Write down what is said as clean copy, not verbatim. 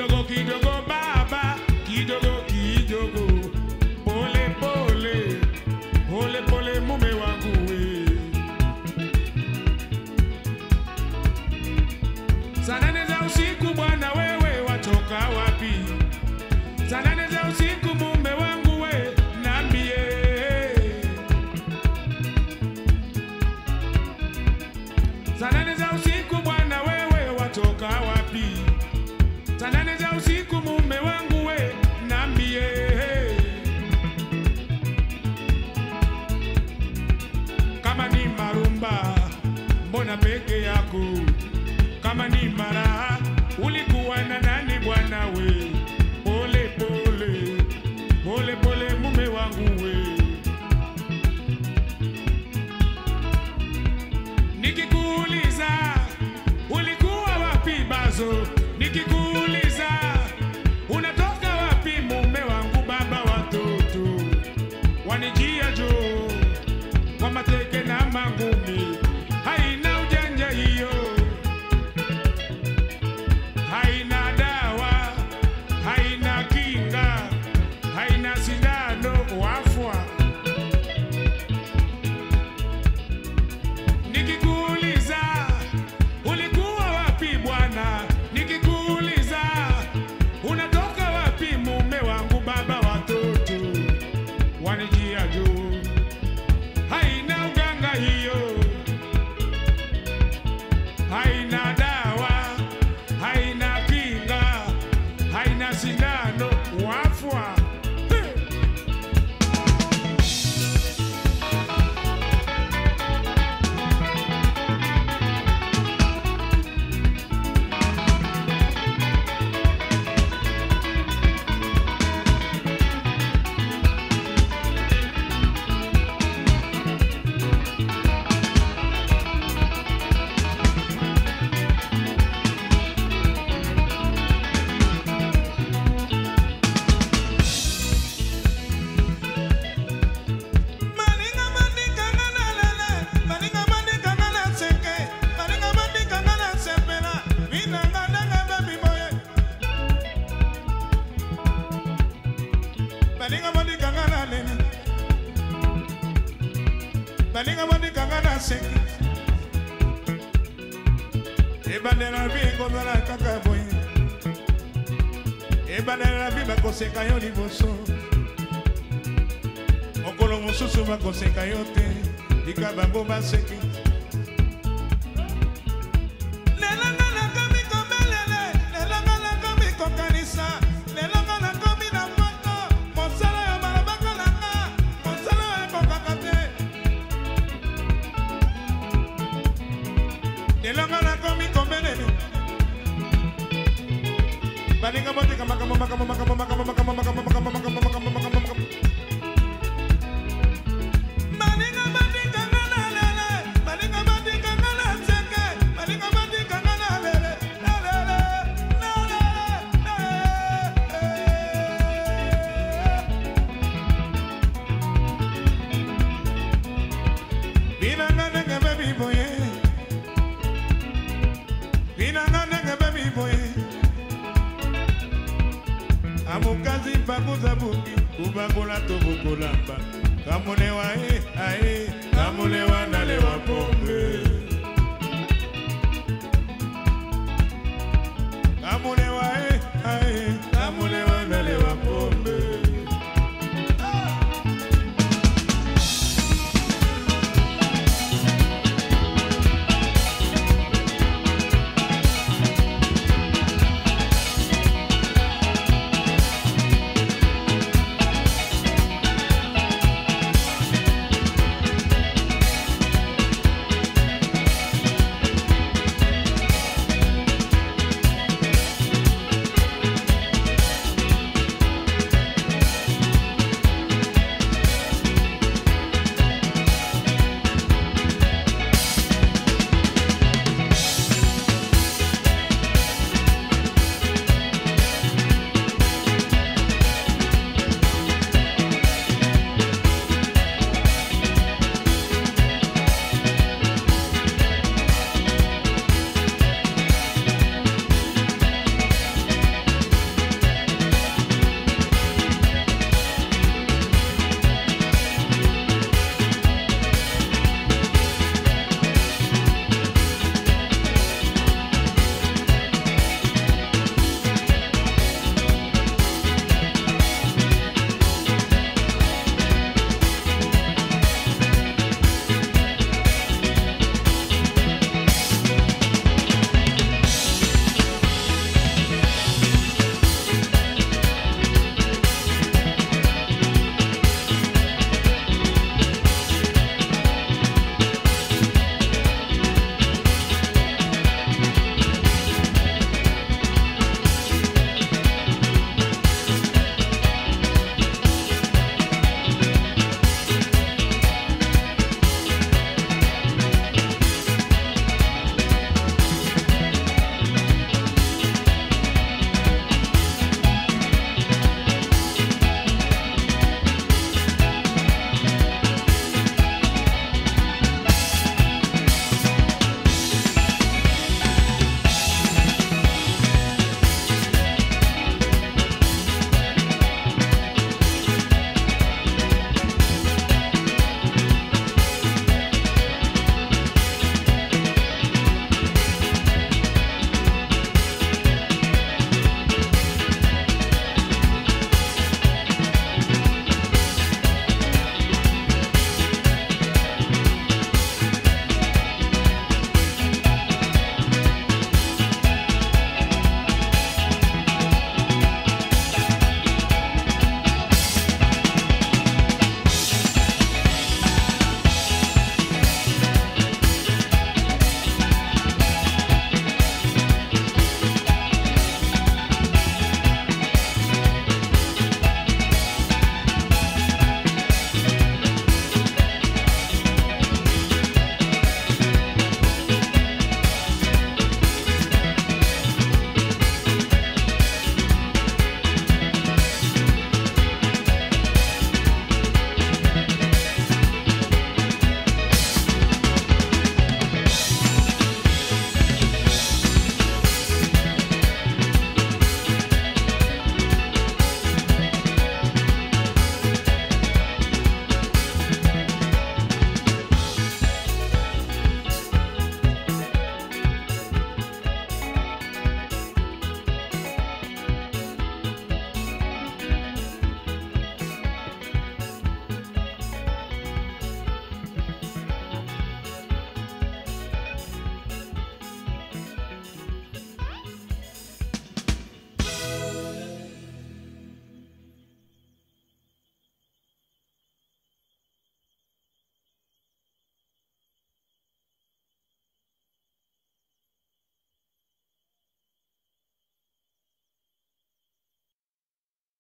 kidogo kidogo baba, kidogo kidogo, pole pole, pole pole mume wangu we. Saa 8 za usiku bwana wewe watoka wapi? Saa 8 za usiku mume wangu we, niambie. Saa 8 za usiku bwana wewe watoka wapi? Saa 8 za usiku mume wangu we, niambie. Kama ni marumba mbona peke yako? Kama ni maraha ulikuwa na nani bwana we? Pole pole, pole pole mume wangu we. Nikikuuliza ulikuwa wapi bazo? Nikikuuliza unatoka wapi mume wangu? Baba watoto wanijia jo kwa mateke na mangumi. Haina ujanja hiyo, haina dawa, haina kinga, haina sindano wafwa. Nikikuuliza ulikuwa wapi bwana? Nikikuuliza unatoka wapi mume wangu? Baba watoto wanijia juu. Haina uganga hiyo, haina dawa, haina kinga, haina sindano wafwa. Baninga mandi kangana seki Ebandera bingo zala kaka boy Ebandera biba koseka yo liboso Okolo mususu bakoseka yo te Dika bango baseki Nelanga na kami komelele Nelanga na kami kokanisa Nelanga na kami na moto Monsala ya malabaka langa Monsala ya kokakate Nelanga na kami komelele Baninga bote kama Amukazi pakuza buki Kubakola tobukolamba Kamulewa kamulewa nalewa pombe